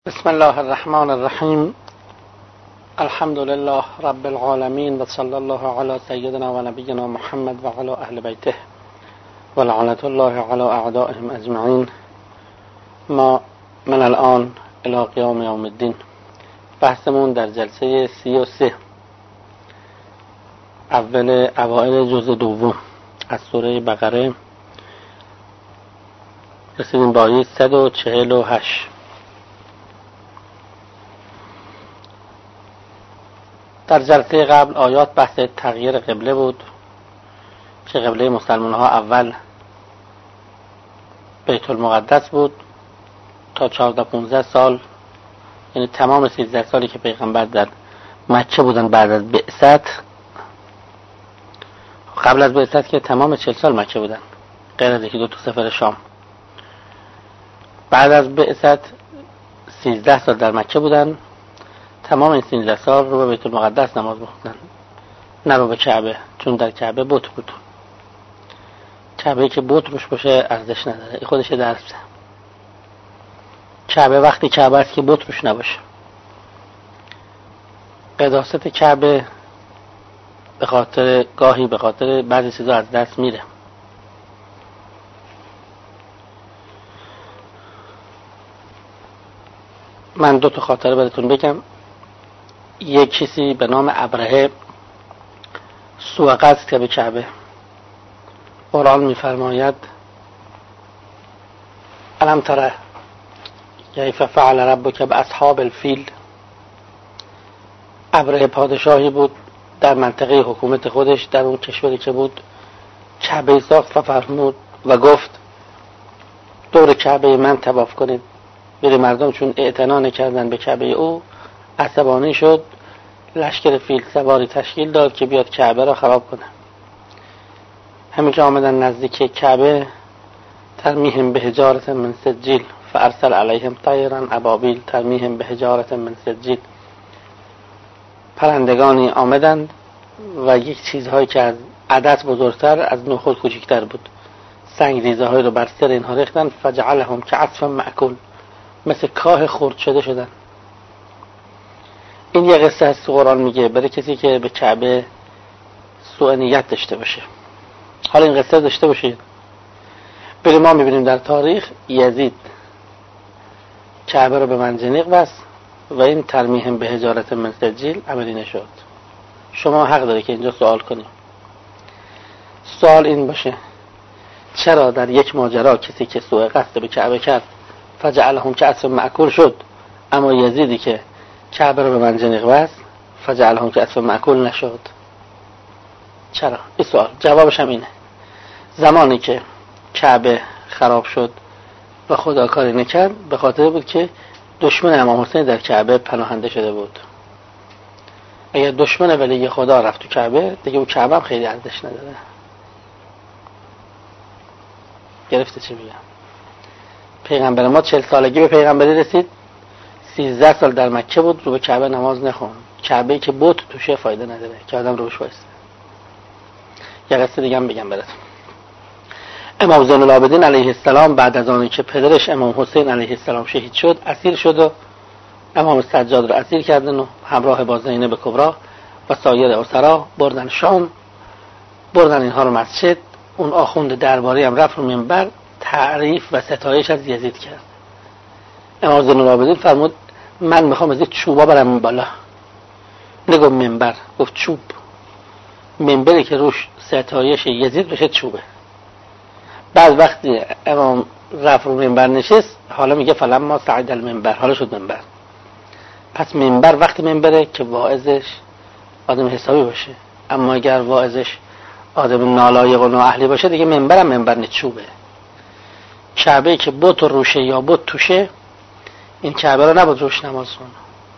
بسم الله الرحمن الرحیم. الحمد لله رب العالمین و صلی الله علی سیدنا و نبینا محمد و علی اهل بیته و لعنت الله علی اعدائهم اجمعین. ما من الان الی قیام یوم الدین. بحثمون در جلسه 33 اوائل جزء دوم از سوره بقره رسیدیم به آیه 148. در جلسه قبل آیات بحث تغییر قبله بود که قبله مسلمان ها اول بیت المقدس بود تا 14-15 سال، یعنی تمام 13 سالی که پیغمبر در مکه بودن بعد از بعثت. قبل از بعثت که تمام 40 سال مکه بودن غیر از 1-2 سفر شام. بعد از بعثت 13 سال در مکه بودن، تمام این 13 سال رو به بیت المقدس نماز می‌خوندن، نه رو به کعبه، چون در کعبه بت بود. کعبه که بت روش باشه ارزش نداره، این خودش درسه. کعبه وقتی کعبه است که بت روش نباشه. قداست کعبه گاهی به خاطر بعضی چیزا از دست میره. من 2 خاطره براتون بگم. یک کسی به نام ابرهه سوء قصد که به کعبه. قرآن می‌فرماید الم تر کیف فعل ربک باصحاب الفیل. ابرهه پادشاهی بود در منطقه حکومت خودش در اون کشوری که بود، کعبه ساخت و فرمود و گفت دور کعبه من طواف کنید. میره مردم چون اعتنا نکردن به کعبه او عصبانی شد، لشکر فیل سواری تشکیل داد که بیاد کعبه را خراب کنه. همین که آمدن نزدیک کعبه ترمیهم به حجارة من سجیل فارسل علیهم طیرا ابابیل ترمیهم به حجارة من سجیل. پرندگانی آمدند و یک چیزهایی که از عدد بزرگتر از نخود کوچکتر بود، سنگ ریزه هایی رو بر سر اینها ریختن، فجعلهم کعصف مأکول، مثل کاه خرد شده شدن. این یه قصه از قرآن میگه برای کسی که به کعبه سوء نیت داشته باشه. حالا این قصه داشته باشید. برای ما میبینیم در تاریخ یزید کعبه رو به منجنیق بست و این ترمیهم به حجارة من سجیل عملی نشد. شما حق داری که اینجا سوال کنی. سوال این باشه چرا در یک ماجرا کسی که سوء قصد به کعبه کرد فجعلهم کعصف مأکول شد، اما یزیدی که کعبه رو به منجنیق بست فجعلهم کعصف مأکول نشد؟ چرا؟ این سوال. جوابش هم اینه. زمانی که کعبه خراب شد و خدا کاری نکرد به خاطر بود که دشمن امام حسین در کعبه پناهنده شده بود. اگر دشمن ولی خدا رفت تو کعبه دیگه اون کعبه هم خیلی ارزش نداره. گرفته چی میگم؟ پیغمبر ما 40 سالگی به پیغمبری رسید، 13 سال در مکه بود، رو به کعبه نماز نخوند. کعبه‌ای که بت توشه فایده نداره که آدم روش وایسه. یه قصه دیگه هم بگم براتون. امام زین العابدین علیه السلام بعد از آنی که پدرش امام حسین علیه السلام شهید شد، اسیر شد و امام سجاد رو اسیر کردن و همراه با زینب کبرا و سایر اسرا بردن شام، بردن اینها رو مسجد. اون آخوند درباری هم رفت رو منبر تعریف و ستایش از یزید کرد. امام زین العابدین فرمود من میخوام از این چوبا برم بالا. نگو منبر، گفت چوب. منبری که روش ستایش یزید بشه چوبه. بعد وقتی امام رفت رو منبر نشست، حالا میگه فلما صعد المنبر، حالا شد منبر. پس منبر وقتی منبره که واعظش آدم حسابی باشه، اما اگر واعظش آدم نالایق و نااهلی باشه دیگه منبرم منبر نه، چوبه. کعبه که بت روشه یا بت توشه، این کعبه رو نباید روش نماز خونه.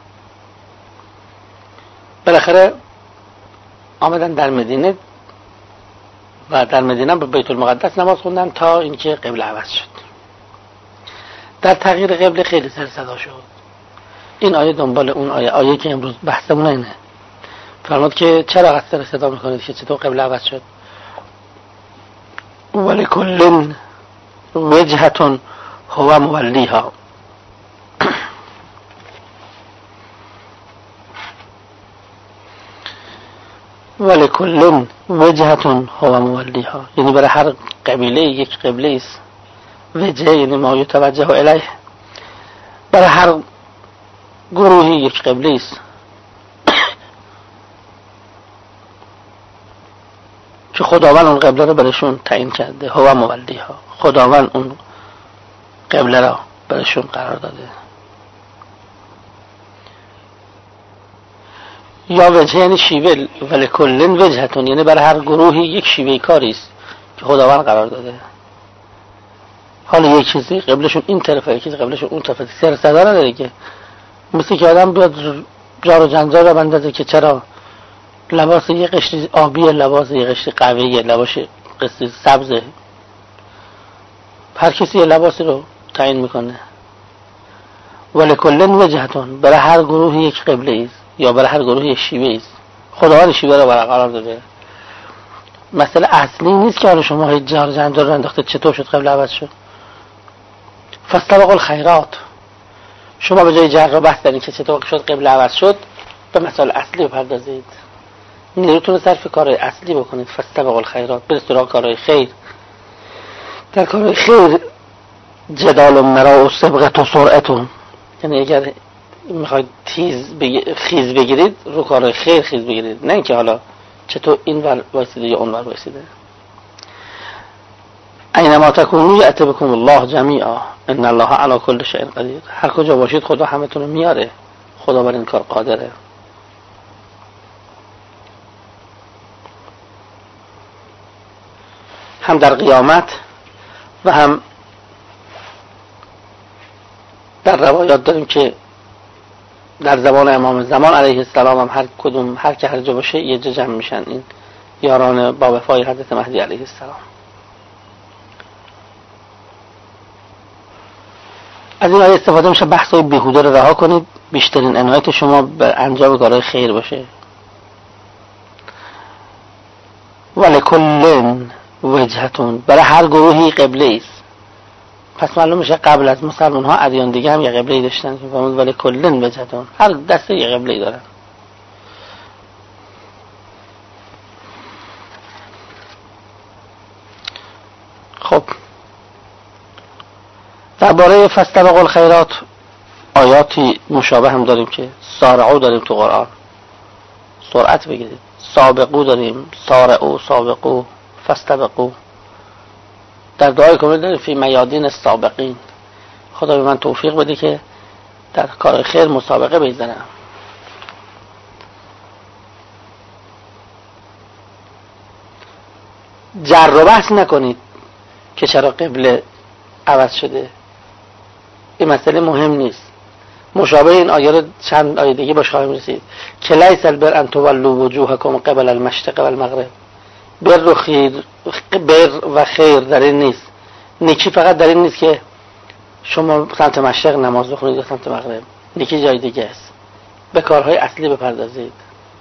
بالاخره آمدن در مدینه و در مدینه به بیت المقدس نماز خوندن تا اینکه قبله عوض شد. در تغییر قبله خیلی سر صدا شد. این آیه دنبال اون آیه که امروز بحثمون اینه. فرمود که چرا قصد سر صدا میکنید که چطور قبله عوض شد؟ ولکل وجهة هو مولیها. ولکل وجهتون هو مولیها، یعنی برای هر قبیله یک قبله است. وجه یعنی ما یتوجه الیه، برای هر گروهی یک قبله است که خداوند اون قبله رو برشون تعیین کرده. هو مولیها، خداوند اون قبله را برشون قرار داده. یا وجه یعنی شیوه، ولی کلن وجهتون یعنی برای هر گروهی یک شیوه کاری است که خداوند قرار داده. حالا یک چیزی قبلشون این طرفه، یکی قبلشون اون طرفه، سر صدا نداره که مثل که آدم بیاد جار و جنجال رو بندازه که چرا لباس یه قشری آبیه، لباس یه قشری قهوه‌ایه، لباس قشری سبزه. هر کسی یه لباسی رو تعیین میکنه. ولی کلن وجهتون برای هر گروه یک قبله است یا برای هر گروه یک شیوه است. خداوند شیوه رو برقرار داده. مسئله اصلی نیست که حالا شما هیچ جار و جنجال رو انداخته چطور شد قبله عوض شد. فاستبقوا الخیرات، شما به جای جر و بحث دارین که چطور شد قبله عوض شد، به مسائل اصلی بپردازید. نیروتون رو صرف کارهای اصلی بکنید. فاستبقوا الخیرات، برید سراغ کارهای خیر. در کارهای خیر جدال و مرا و سبقت و سرعتون، یعنی اگر میخواید خیز بگیرید رو کارهای خیر خیز بگیرید، نه اینکه حالا چطور این ور وایسیده یا اون ور وایسیده. اینما تکونوا یأتی بکم الله جمیعا ان الله علی کل شیء قدیر. هر کجا باشید خدا همتون رو میاره، خدا بر این کار قادره. هم در قیامت و هم در روایات داریم که در زمان امام زمان علیه السلام هم هر کدوم هر که هر جا باشه یه جا جمع میشن، این یاران با وفای حضرت مهدی علیه السلام. از این آیه استفاده میشه بحث‌های بیهوده رو رها کنید، بیشترین عنایت شما به انجام کارهای خیر باشه. ولکل وجهتون، برای هر گروهی قبله است. پس معلوم میشه قبل از مسلمان ها ادیان دیگه هم یه قبله‌ای داشتن که فرمود ولکل وجهتون، هر دسته یه قبله‌ای دارن. خب درباره فاستبقوا الخیرات آیاتی مشابه هم داریم که سارعوا داریم تو قرآن، سرعت بگیرید. سابقو داریم، سارعوا، سابقو، فاستبقوا. در دعای کامل داریم فی میادین السابقین. خدا به من توفیق بده که در کار خیر مسابقه بگذارم. جر و بحث نکنید که چرا قبله عوض شده، این مسئله مهم نیست. مشابه این آیه رو چند آیه دیگه باش خواهیم رسید که لیس البر ان تولوا وجوهکم قبل المشرق والمغرب. بر و خیر در این نیست، نیکی فقط در این نیست که شما سمت مشرق نماز بخونید یا سمت مغرب. نیکی جای دیگه است. به کارهای اصلی بپردازید.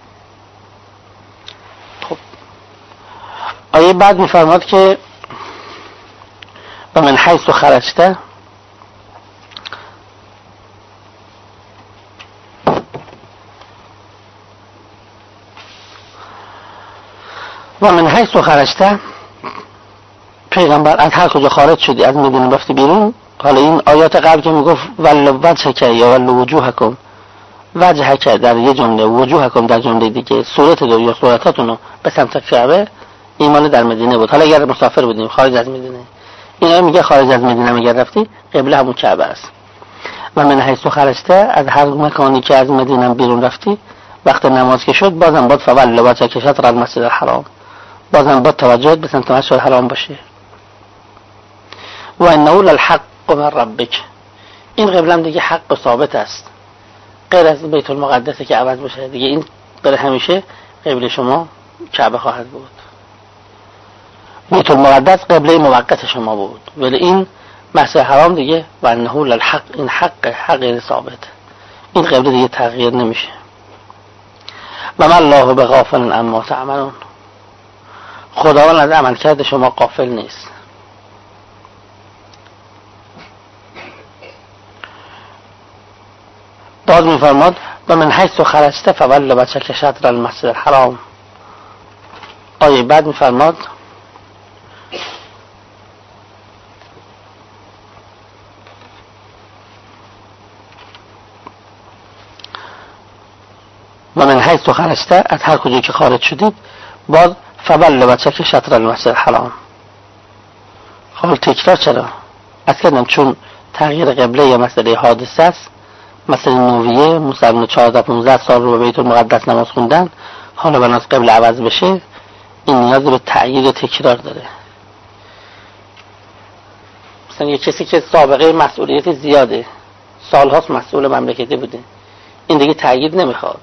خب آیه بعد میفرماد که و من حیث خرجته، و من حیث خرجته، پیغمبر از هر کجا خارج شدی از مدینه رفتی بیرون. حالا این آیات قبل که میگفت ولو وجهک یا ولو وجوهکم، وجهک در یه جمله، وجوهکم در جمله دیگه، صورت دو یا صورتاتون رو به سمت کعبه، ایمان در مدینه بود. حالا اگر مسافر بودیم خارج از مدینه، اینا میگه خارج از مدینه اگر رفتی قبله همون کعبه است. و من حیث خرجته، از هر مکانی که از مدینه بیرون رفتی وقت نماز که شد بازم باید فولو وجهک شطر المسجد الحرام، بازم باید توجهت به سمت مسجد الحرام باشه. و انه للحق من ربک، این قبله هم دیگه حق و ثابت است، غیر از بیت المقدس که عوض بشه دیگه. این برای همیشه قبله شما کعبه خواهد بود. بیت المقدس قبله موقت شما بود، ولی این مسجد حرام دیگه و انه للحق، این حق ثابت، این قبله دیگه تغییر نمیشه. و ما الله بغافل عما تعملون، خداوند از عمل کرده شما غافل نیست. باز میفرماد و من حیث خرجت فولو وجهک شطر المسجد الحرام، آیه بعد میفرماد و من حیث خرجت، از هر کجا که خارج شدید، باز فول وجهک شطر المسجد الحرام. حال تکرار چرا؟ از کردم چون تغییر قبله یا مسئله حادثه است، مسئله نویه، مسلمان 14-15 سال رو به بیت المقدس نماز خوندن، حالا بناس قبل عوض بشه، این نیاز به تأیید و تکرار داره. مثلا یه کسی که سابقه مسئولیت زیاده، سالهاست مسئول مملکتی بوده، این دیگه تأیید نمیخواد.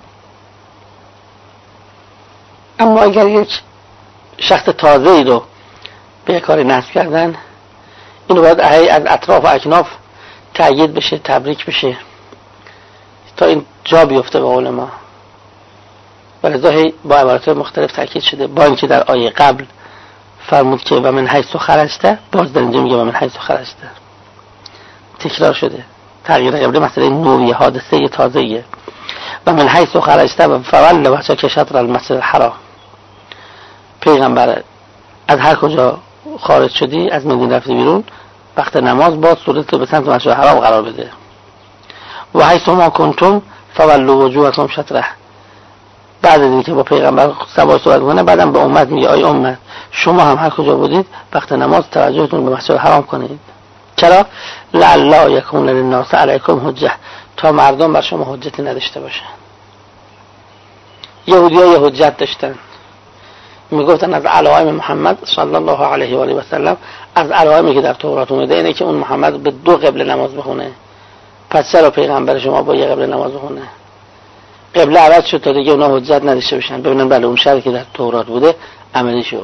اما اگر یک شخص تازه‌ای رو به کاری نصب کردن، اینو باید از اطراف و اکناف تأیید بشه، تبریک بشه تا این جا بیفته به قول ما. ولذا با عبارات مختلف تاکید شده، با اینکه در آیه قبل فرمود که و من حیث خرجت، باز در اینجا میگه و من حیث خرجت، تکرار شده. تغییر قبل مسئله نوعی حادثه تازه‌ایه. و من حیث خرجت و فول وجهک شطر المسجد الحرام. پیغمبر از هر کجا خارج شدی، از مدینه رفتی بیرون، وقت نماز باز صورت به سمت مسجد الحرام قرار بده. و حیث ما کنتم فولوا وجوهکم شطره. بعد از اینکه با پیغمبر صحبت کنه، بعدم به امت میگه ای امت، شما هم هر کجا بودید وقت نماز توجهتون به مسجد الحرام کنید. چرا؟ لعل یکون للناس علیکم حجه، تا مردم بر شما حجتی نداشته باشن. یهودی‌ها یه حجت داشتن، میگفتن از علائم محمد صلی الله علیه و آله و سلم، از علائمی که در تورات اومده اینه که اون محمد به 2 قبله نماز بخونه. پس چرا پیغمبر شما با 1 قبله نماز بخونه؟ قبله عوض شد تا دیگه اونا حجت نداشته باشن، ببینن بله اون شرعی که در تورات بوده عملی شد.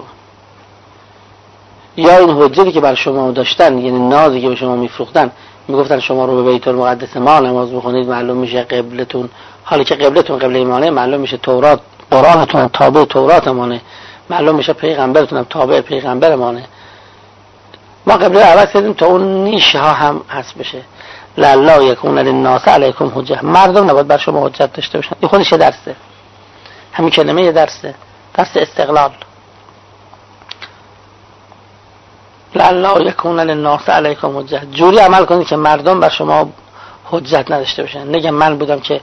یا این حجتی که بر شما داشتن، یعنی نازی که به شما میفروختن، میگفتن شما رو به بیت المقدس ما نماز بخونید، معلوم میشه قبلتون، حالی که قبلتون قبله ایمانه، معلوم میشه تورات، قرآنتون تابع تورات مانه، معلوم میشه پیغمبرتون هم تابع پیغمبر مانه. ما قبله عوض کردیم تا اون نیشه ها هم حذف بشه. لعل یکون للناس علیکم حجه، مردم نباید بر شما حجت داشته باشن. این خودش درسه، همین کلمه یه درسه، درس استقلال. لعل یکون للناس علیکم حجه، جوری عمل کنید که مردم بر شما حجت نداشته باشن. نگم من بودم که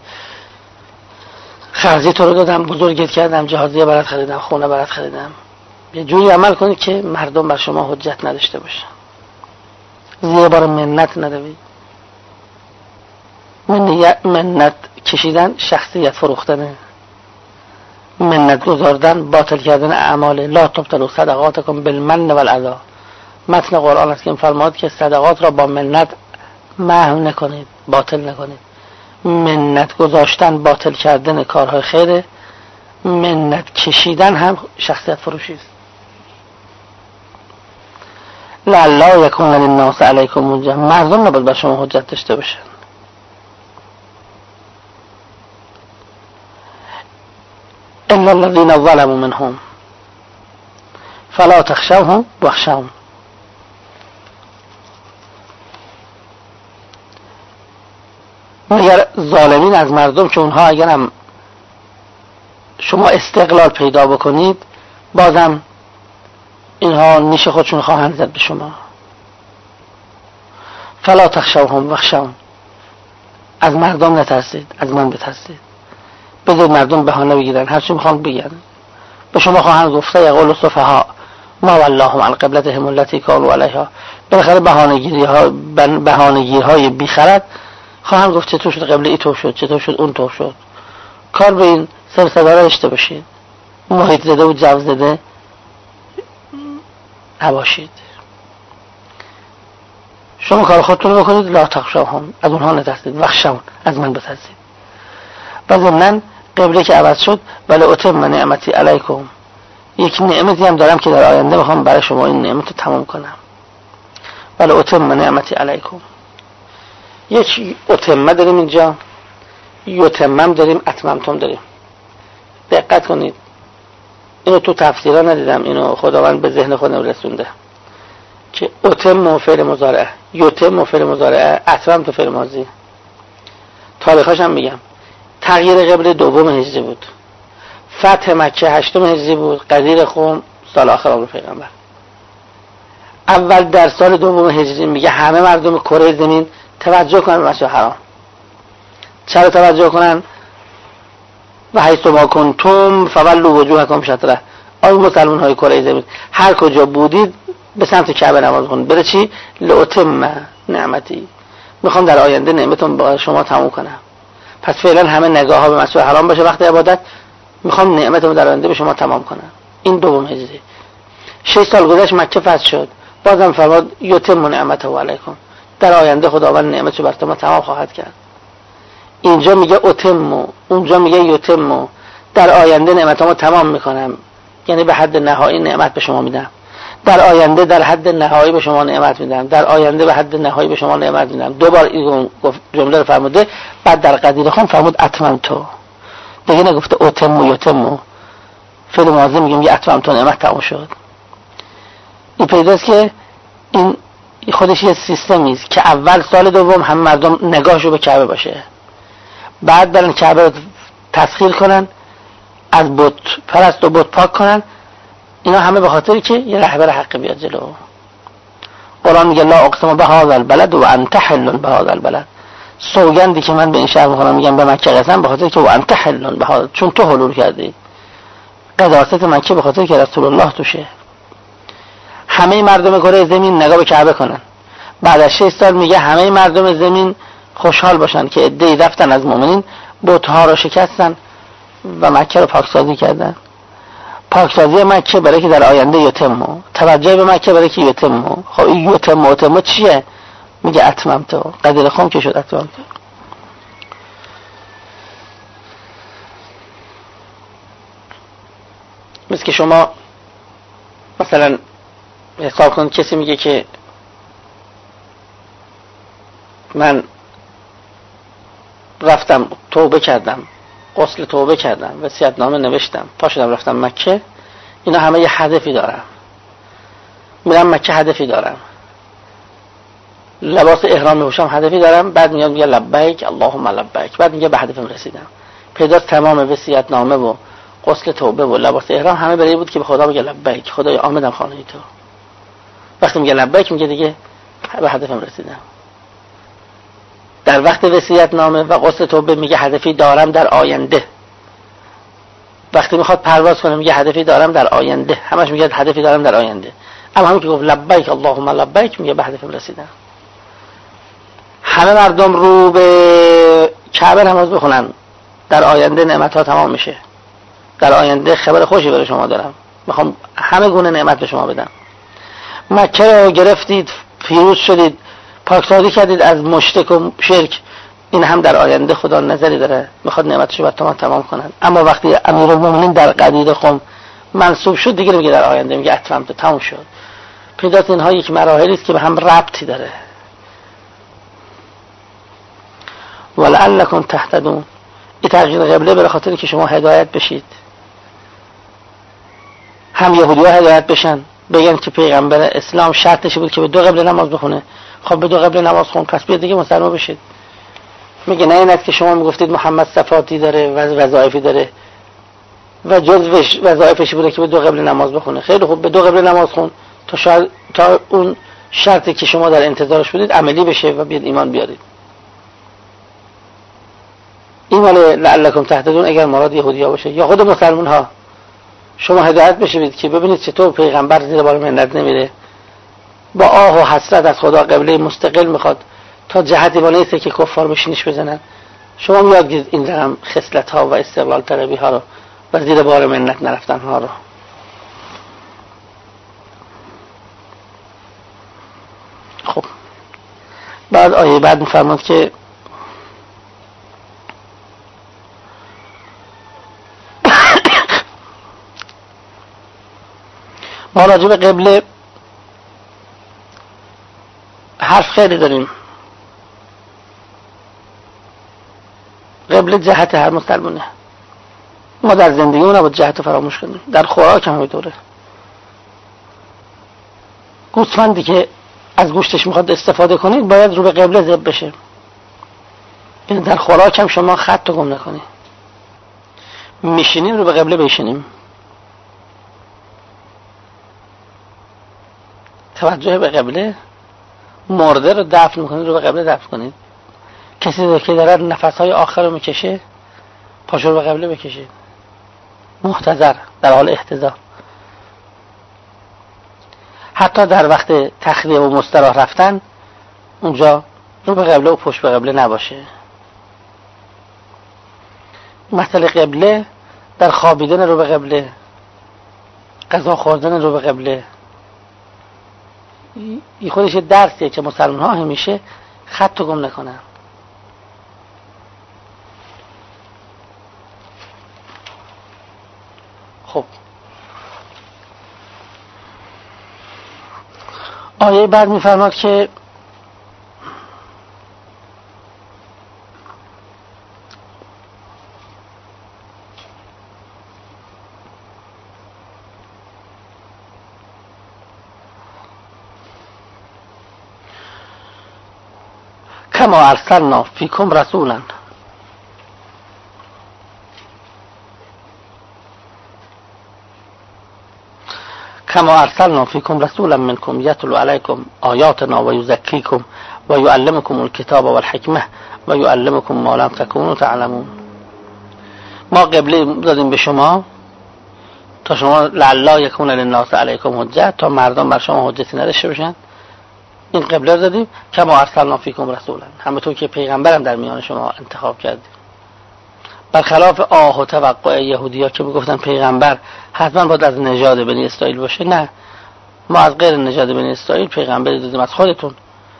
خرجی تو رو دادم، بزرگت کردم، جهازیه برات خریدم، خونه برات خریدم. یه جوری عمل کنید که مردم بر شما حجت نداشته باشن. زیر بار منت ندوید. منت کشیدن شخصیت فروختنه، منت گذاردن باطل کردن اعمال. لا تبطلوا صدقاتکم بالمن والاذی. متن قرآن است که فرماد که صدقات را با منت محو نکنید، باطل نکنید. منت گذاشتن باطل کردن کارهای خیره، منت کشیدن هم شخصیت فروشی است. لعل یکون للناس علیکم حجه، مردم نباید بر شما حجت داشته باشن. الا الذين ظلموا منهم فلا تخشوهم واخشون. مگر ظالمین از مردم که اونها اگرم شما استقلال پیدا بکنید، بازم اینها نیش خودشون خواهند زد به شما. فلا تخشوهم واخشون، از مردم نترسید، از من بترسید. بذارید مردم بهانه بگیرن، هر چی میخوان بگن. به شما خواهند گفته یقول السفهاء ما ولاهم عن قبلتهم التي كانوا عليها. بالاخره بهانه‌گیرهای بیخرد خواهند گفت چطور شد قبله ای طور شد، چطور شد اون طور شد. کار به این سر صدا را داشته باشید، محیط زده و جو زده نباشید. شما کار خودتون رو بکنید، لا تخشوهم، از اونها نترسید، واخشون، از من بترسید. و ضمناً قبله که عوض شد ولی اتم نعمتی علیکم، یک نعمتی هم دارم که در آینده میخوام برای شما این نعمت رو تمام کنم. ولی اتم نعمتی علیکم، یک اتمه داریم اینجا، یتمم داریم، اتممتم داریم. دقت کنید، اینو تو تفسیرها ندیدم، اینو خداوند به ذهن خودم رسونده که اتم فعل مضارع، یتم فعل مضارع، اتممت فعل ماضی. تاریخش هم میگم. تغییر قبل دوم هجری بود. فتح مکه 8 هجری بود، غدیر خم سال آخر عمر پیغمبر. اول در سال 2 هجری میگه همه مردم کره زمین توجه کنن به مسجد حرام. چرا توجه کنن؟ و حیث ما کنتم فولوا وجوهکم شطره. آیا مسلمان های کره زمین هر کجا بودید به سمت کعبه نماز کنید. بره چی؟ لاتم نعمتی، میخوام در آینده نعمتون با شما تموم کنم. پس فعلا همه نگاه ها به مسجد حرام باشه وقت عبادت، میخوام نعمتون در آینده به شما تمام کنم. این 2 هجری. 6 سال گذشت، مکه فتح شد، بازم فرمود یتم نعمته علیکم، در آینده خداوند نعمتشو بر شما تمام خواهد کرد. اینجا میگه اتم، اونجا میگه یتم، در آینده نعمتامو تمام میکنم، یعنی به حد نهایی نعمت به شما میدم. در آینده در حد نهایی به شما نعمت میدم، در آینده به حد نهایی به شما نعمت میدم. 2 بار این جمله رو فرموده. بعد در غدیر خم فرمود اتممتو، دیگه نگفته اتم و یتم. فعل ماضی میگیم یه اتممتو، نعمت تمام شد. این پیداست که این خودش یه سیستمی است که اول سال دوم هم مردم نگاهشو به کعبه باشه، بعد برن کعبه رو تسخیر کنن، از بت پرست و بت پاک کنن. اینا همه به خاطری که یه رهبر حق بیاد جلو. قرآن میگه لا اقسم بهذا البلد و انت حل بهذا البلد. سوگندی که من به این شهر میخورم، میگم به مکه قسم، به خاطر که و انت حل بهذا، چون تو حلول کردی. قداست مکه به خاطر که رسول الله توشه. همه مردم کره زمین نگاه به کعبه کنن. بعد از 6 سال میگه همه مردم زمین خوشحال باشن که عده‌ای رفتن از مؤمنین بت‌ها رو شکستن و مکه رو پاکسازی کردن. پاکسازی مکه برای که در آینده یتمو، توجه به مکه برای که یتمو. خب این یتمو چیه؟ میگه اتممتو، غدیر خم که شد اتممتو. مثل که شما مثلا حساب کن کسی میگه که من رفتم توبه کردم، غسل توبه کردم، وصیت‌نامه نوشتم، پا شدم رفتم مکه، اینا همه یه هدفی دارم، میرم مکه هدفی دارم، لباس احرام میپوشم هدفی دارم، بعد میاد میگه لبیک اللهم لبیک، بعد میگه به هدفم رسیدم. پیداست تمام وصیت‌نامه و غسل توبه و لباس احرام همه برای بود که به خدا بگه لبیک، خدای آمدم خانه تو. وقتی میگه لبیک میگه دیگه به هدفم رسیدم. در وقت وصیت‌نامه و غسل توبه میگه هدفی دارم در آینده. وقتی میخواد پرواز کنه میگه هدفی دارم در آینده. همش میگه هدفی دارم در آینده. اما همین که گفت لبیک اللهم لبیک میگه به هدفم رسیدم. همه مردم رو به کعبه نماز بخونن، در آینده نعمت‌ها تمام میشه. در آینده خبر خوشی برای شما دارم، میخوام همه گونه نعمت به شما بدم. مکه رو گرفتید، پیروز شدید، پاکسازی کردید از مشرک و شرک. این هم در آینده خدا نظری داره، میخواد نعمتشو بر تمام کنن. اما وقتی امیرالمومنین در غدیر خم منصوب شد دیگه میگه در آینده میگه اتممت، تمام شد. پیداست اینها یک مراحلی است که به هم ربطی داره. ولعلکم تهتدون، این تغییر قبله به خاطر که شما هدایت بشید، هم یهودی‌ها هدایت بشن، بگن که پیغمبر اسلام شرطش بود که به 2 قبله نماز بخونه. خب به 2 قبله نماز خون، پس بیاد دیگه مسلمان بشید. میگه نه این است که شما میگفتید محمد صفاتی داره و وظایفی داره و جزء وظایفش بوده که به 2 قبله نماز بخونه. خیلی خوب، به 2 قبله نماز خون تا اون شرطی که شما در انتظارش بودید عملی بشه و بیاد ایمان بیارید. این مال لعلکم تهتدون اگر مراد یهودی‌ها باشه یا خود مسلمان ها، شما هدایت بشید که ببینید چطور پیغمبر زیر بار منت نمیره، با آه و حسرت از خدا قبله مستقل میخواد تا جهتی با نیسته که کفار بشینش بزنن. شما میاد گید این رقم خصلت ها و استقلال طلبی ها رو و زیر بار منت نرفتن ها رو. خب بعد آیه بعد میفرماد که ما راجع به قبله حرف خیلی داریم. قبله جهت هر مسلمانه. ما در زندگی اون نباید جهت فراموش کنیم. در خوراک هم همینطوره. گوسفندی که از گوشتش میخواد استفاده کنید باید رو به قبله ذبح بشه. در خوراک هم شما خط گم نکنید. میشینیم رو به قبله بشینیم، توجه به قبله. مرده رو دفن میکنید رو به قبله دفن کنید. کسی که داره نفسهای آخر رو میکشه پاشو رو به قبله بکشید، محتضر، در حال احتضار. حتی در وقت تخلیه و مستراح رفتن اونجا رو به قبله و پشت به قبله نباشه. مثل قبله در خوابیدن رو به قبله، غذا خوردن رو به قبله، این خودش درسیه که مسلمان ها همیشه خط و گم نکنن. خب آیه بعد میفرماد که کما ارسلنا فیکم رسولا کما ارسلنا فیکم رسولا منکم یتلو علیکم آیاتنا و یزکیکم و یعلمکم الکتاب والحکمه و یعلمکم ما لم تکونوا تعلمون. ما قبله دادیم به شما تا شما لعلا یکون للناس علیکم حجه، تا مردم بر شما حجتی نداشته باشن. این قبله دادیم. کما ارسلنا فیکم رسولا، همونطور که پیغمبرم در میان شما انتخاب کردیم. برخلاف آه و توقع یهودی‌ها که میگفتن پیغمبر حتما باید از نژاد بنی اسرائیل باشه، نه، ما از غیر نژاد بنی اسرائیل پیغمبری دادیم از خودتون.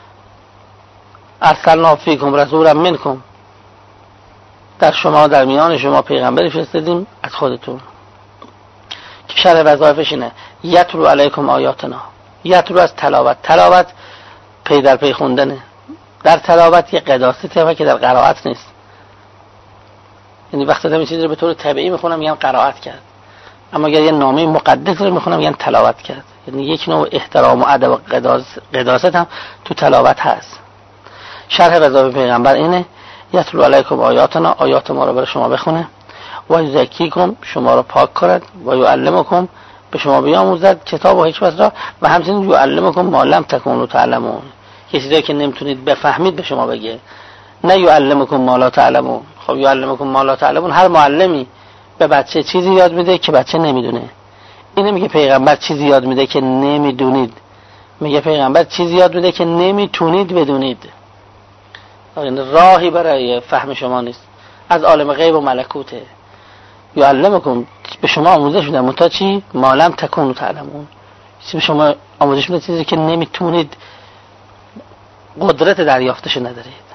ارسلنا فیکم رسولا منکم، در شما در میان شما پیغمبری فرستادیم از خودتون که شرح وظایفش اینه یتلو علیکم آیاتنا. یتلو از تلاوت، تلاوت پی در پی خوندنه. در تلاوت یه قداسته که در قرائت نیست. یعنی وقتی آدم چیزی رو به طور طبیعی میخونم میگم قرائت کرد، اما اگر یه نامه مقدس رو میخونم میگم تلاوت کرد. یعنی یک نوع احترام و ادب و قداست هم تو تلاوت هست. شرح وظایف پیغمبر اینه یتلو علیکم آیاتنا، آیات ما رو برای شما بخونه، و یزکیکم، شما رو پاک کند، و یعلمکم، به شما بیاموزد کتاب و حکمت را، و همچنین یعلمکم ما لم تکونوا تعلمون، یه چیزایی که نمیتونید بفهمید به شما بگه، نه یعلمکم ما لا تعلمون. خب یعلمکم ما لا تعلمون، هر معلمی به بچه چیزی یاد میده که بچه نمیدونه. اینه میگه پیغمبر چیزی یاد میده که نمیدونید، میگه پیغمبر چیزی یاد میده که نمیتونید بدونید. این راهی برای فهم شما نیست، از عالم غیب و ملکوته. یعلمکم، به شما آموزش میده، متا چی؟ ما لم تکونوا تعلمون، به شما آموزش میده چیزی که نمیتونید، قدرت دریافتش ندارید.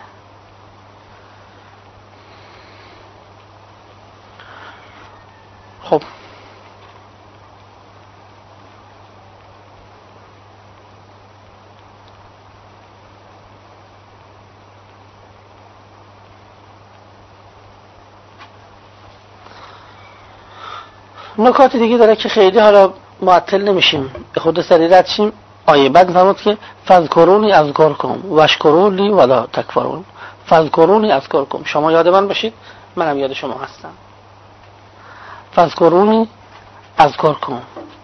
خب نکات دیگه داره که خیلی حالا معطل نمیشیم، به خود سری رد شیم. آیه بعد میفرماد که فذکرونی اذکرکم واشکروا ولا تکفرون. فذکرونی اذکرکم، شما یاد من باشید منم یاد شما هستم. فذکرونی اذکرکم،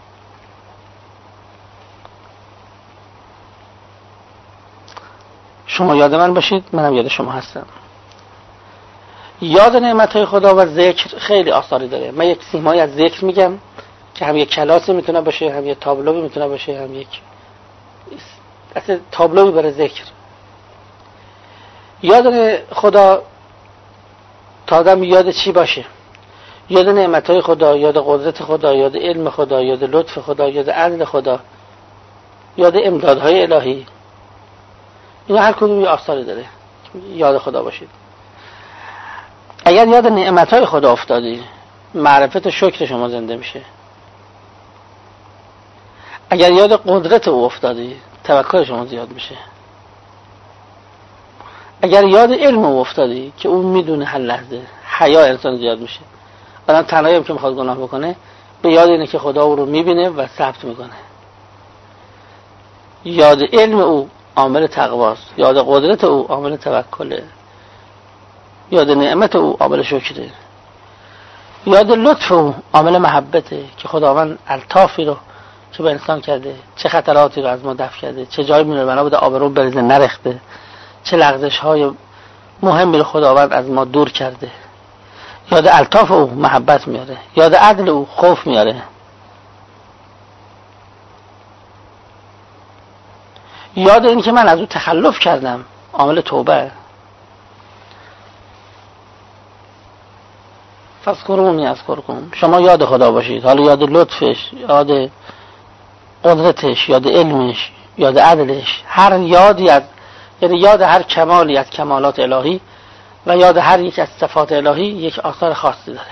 شما یاد من باشید منم یاد شما هستم. یاد نعمت‌های خدا و ذکر خیلی آثاری داره. من یک سیمایی از ذکر میگم که هم یک کلاسی میتونه باشه، هم یک تابلوی میتونه باشه، هم یک اصلا تابلوی برای ذکر. یاد خدا تا آدم یاد چی باشه؟ یاد نعمت‌های خدا، یاد قدرت خدا، یاد علم خدا، یاد لطف خدا، یاد عدل خدا، یاد امدادهای الهی. اینا هر کدوم یه آثاری داره. یاد خدا باشید. اگر یاد نعمت‌های خدا افتادی، معرفت و شکر شما زنده میشه. اگر یاد قدرت او افتادی، توکل شما زیاد میشه. اگر یاد علم او افتادی که اون میدونه هر لحظه، حیا انسان زیاد میشه. آدم تنهایی هم که میخواد گناه بکنه، به یاد اینه که خدا او رو میبینه و ثبت میکنه. یاد علم او عامل تقواست، یاد قدرت او عامل توکله، یاد نعمت او عامل شکره. یاد لطف او عامل محبته که خداوند الطافی رو که به انسان کرده، چه خطراتی رو از ما دفع کرده، چه جایی میره بنا بوده آبرو بریزه نرخته، چه لغزش های مهمی رو خداوند از ما دور کرده. یاد الطاف او محبت میاره، یاد عدل او خوف میاره، یاد این که من از او تخلف کردم عامل توبه. فاذکرونی اذکرکم، شما یاد خدا باشید، حالا یاد لطفش، یاد قدرتش، یاد علمش، یاد عدلش، هر یادی از، یعنی یاد هر کمالی از کمالات الهی و یاد هر یک از صفات الهی یک آثار خاصی داره.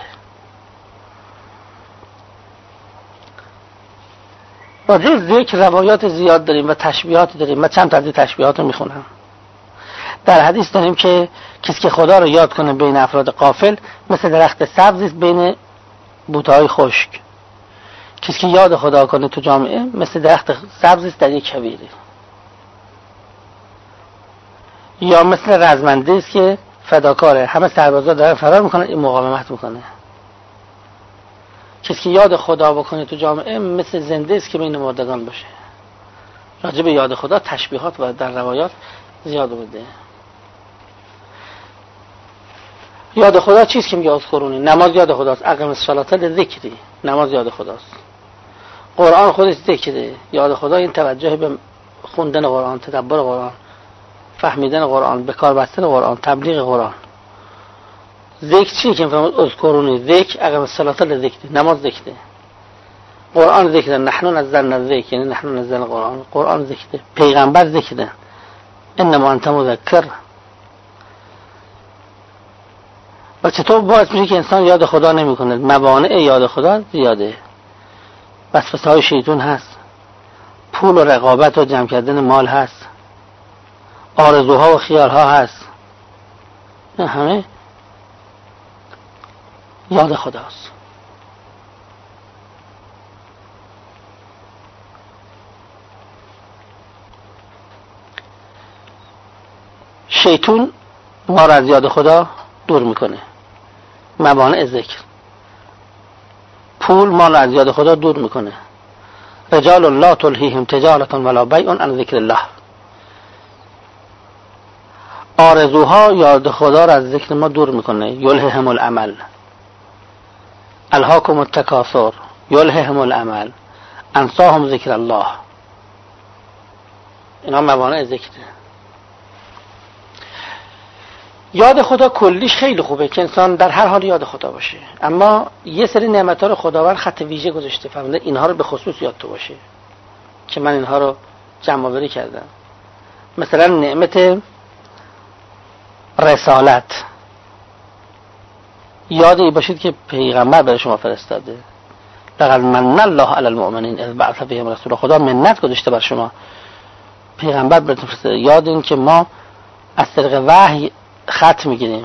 راجع ذکر روایات زیاد داریم و تشبیهات داریم. من چند تا از این تشبیهات رو میخونم. در حدیث داریم که کسی که خدا رو یاد کنه بین افراد غافل مثل درخت سبزی بین بوته‌های خشک. کسی که یاد خدا کنه تو جامعه مثل درخت سبزی در یک کویری. یا مثل رزمنده است که فداکاره، همه سربازا دارن فرار میکنن این مقاومت میکنه. کسی که یاد خدا بکنه تو جامعه مثل زنده است که بین مردگان باشه. راجع به یاد خدا تشبیهات و در روایات زیاد بوده. یاد خدا چیست که میگه اذکرونی؟ نماز یاد خداست. اقم الصلاة لذکری، نماز یاد خداست. قرآن خودش ذکره. یاد خدا این توجه به خوندن قرآن، تدبر قرآن، فهمیدن قرآن، به کار بستن قرآن، تبلیغ قرآن. ذکر چیه که میفهمید اذکرونی؟ ذکر اقم الصلاة لذکری، نماز ذکره. قرآن ذکره، نحن نزلنا الذکر، یعنی نحن نزلنا قرآن. قرآن ذکره، پیغمبر ذکره، انما انت مذکر. و چطور باعث میشه که انسان یاد خدا نمیکنه؟ موانع یاد خدا زیاده. وسوسه های شیطان هست، پول و رقابت و جمع کردن مال هست، آرزوها و خیالها هست، این همه یاد خداست. شیطان ما را از یاد خدا دور میکنه. موانع ذکر، پول ما را از یاد خدا دور میکنه. رجال لا تلهیهم تجارة ولا بیع عن ذکر الله. آرزوها یاد خدا را از ذکر ما دور میکنه. یلههم العمل، الهاکم التکاثر، یلههم العمل، انساهم ذکر الله. اینا موانع ذکره. یاد خدا کلیش خیلی خوبه که انسان در هر حال یاد خدا باشه، اما یه سری نعمت‌ها رو خداوند خط ویژه گذاشته، فرموده اینها رو به خصوص یاد تو باشه، که من اینها رو جمع آوری کردم. مثلا نعمت رسالت، یادی باشید که پیغمبر برای شما فرستاده. لقد من الله علی المؤمنین اذ بعث فیهم رسولا. خدا منت گذاشته بر شما، پیغمبر براتون فرستاده. یاد این که ما از طریق وحی خط میگیریم.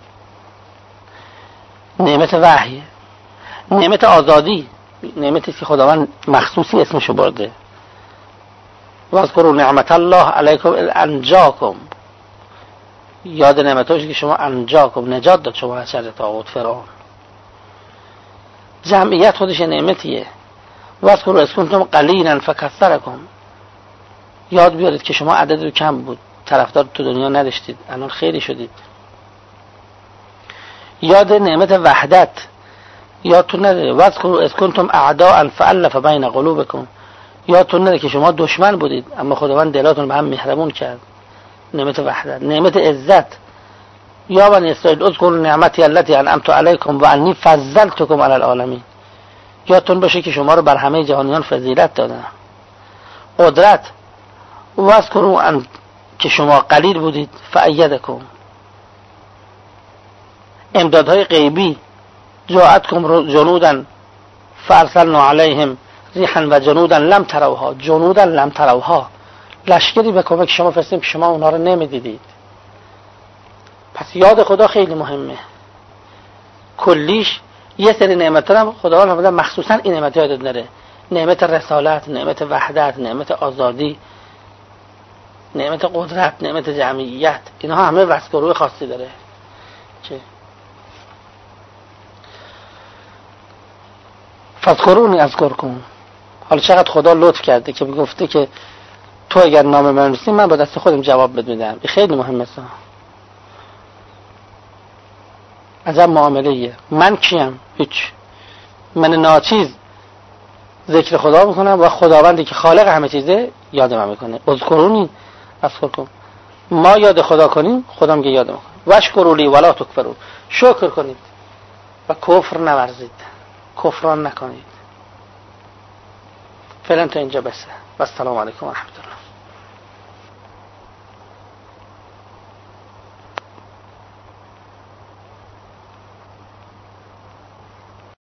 نعمت وحی، نعمت آزادی، نعمتی که خداوند مخصوصی اسمشو برده. واذکروا نعمت الله علیکم اذ انجاکم. یاد نعمتاش که شما انجاکم، نجات داد شما از شر طاغوت فرعون. جمعیت خودش نعمتیه. واذکروا اذ کنتم قلیلا فکثرکم. یاد بیارید که شما عدد کم بود، طرفدار تو دنیا نداشتید، الان خیلی شدید. یاد نعمت وحدت یادتون نره. واذکروا اذ کنتم اعداء فالف بین قلوبکم. یادتون نره که شما دشمن بودید اما خداوند دلاتون به هم مهربون کرد. نعمت وحدت. نعمت عزت، یا بنی اسرائیل اذکروا نعمتی التي انعمت علیکم و انی فضلتکم علی العالمین. یادتون باشه که شما رو بر همه جهانیان فضیلت دادم. قدرت، واذکروا که شما قلیل بودید فأیدکم. امدادهای غیبی، جاءتکم جنودا فارسلنا علیهم ریحا و جنودا لم تروها. جنودا لم تروها، لشکری به کمک شما فرستیم که شما اونها رو نمیدیدید. پس یاد خدا خیلی مهمه. کلیش یه سری نعمت‌ها هم خداوند فرموده مخصوصا این نعمت‌ها یاد نره. نعمت رسالت، نعمت وحدت، نعمت آزادی، نعمت قدرت، نعمت جمعیت، اینها همه وصف روی خاصی داره. چه؟ فذکرونی اذکرکم. حالا چقدر خدا لطف کرده که گفته که تو اگر نام من رسی من با دست خودم جواب بد میدم. این خیلی مهمه. عجب معامله ایه. من کیم؟ هیچ. من ناچیز ذکر خدا میکنم و خداوندی که خالق همه چیزه یاد من میکنه. اذکرونی اذکرکم. ما یاد خدا کنیم خدا میگه یاد ما کنیم. واشکروا لی ولا تکفروا. شکر کنید و کفر نورزید، کفران نکنید. فعلا تا اینجا بسه و السلام علیکم و رحمت الله.